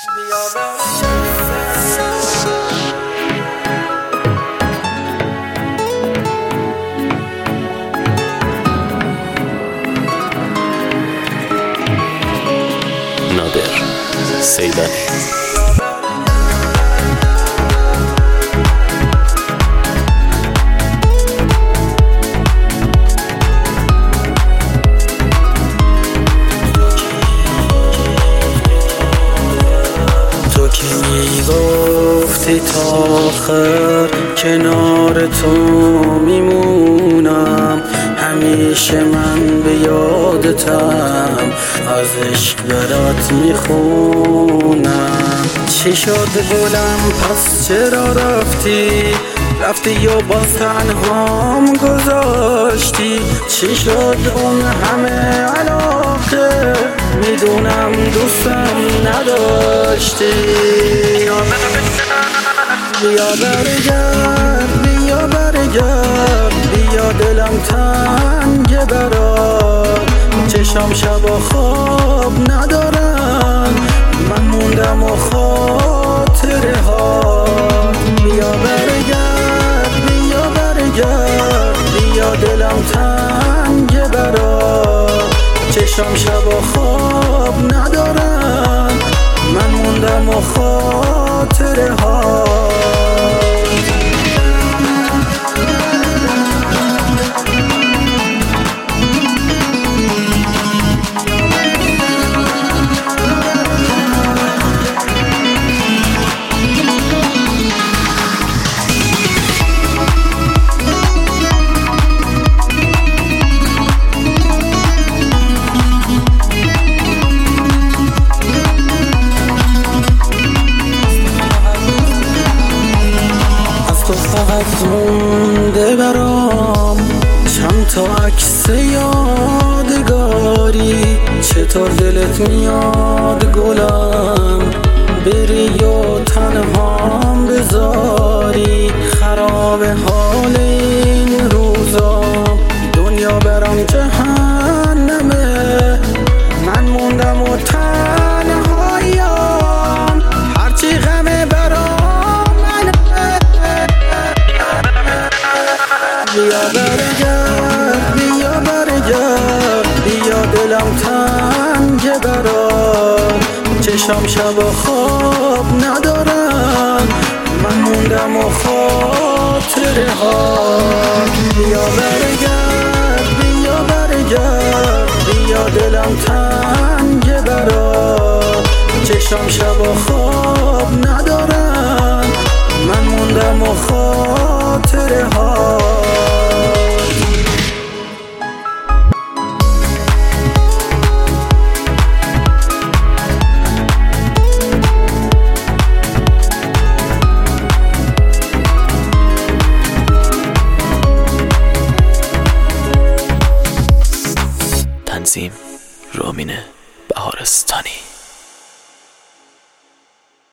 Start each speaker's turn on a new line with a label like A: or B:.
A: نادر سیدانی.
B: میگفتی تا آخر کنار تو میمونم، همیشه من به یادتم، از عشق برات میخونم. چی شد گلم پس چرا رفتی یا باز تنهام گذاشتی؟ چی شد اون همه علاقه؟ میدونم دوستم نداشتی. بیا برگرد بیا دلم تنگ برات، چشم شب و خواب ندارن، من موندم و خاطره ها. بیا برگرد بیا دلم تنگ برات، چشم شب و خواب ندارن، من موندم و خاطره ها. فقط مونده برام چند تا عکس یادگاری، چطور دلت میاد گلم بری و تنهام بذاری؟ خراب حال این روزا، دنیا برام جهنمه، من موندم و تنهایم، هرچی غمه برام. بیا برگرد بیا دلم تنگ برات، چشم شب و خواب ندارن، من موندم و خاطره ها. بیا برگرد بیا دلم تنگ برات، چشم شب و خواب ندارن، من موندم و خاطره ها.
A: تنظیم رامین بهارستانی.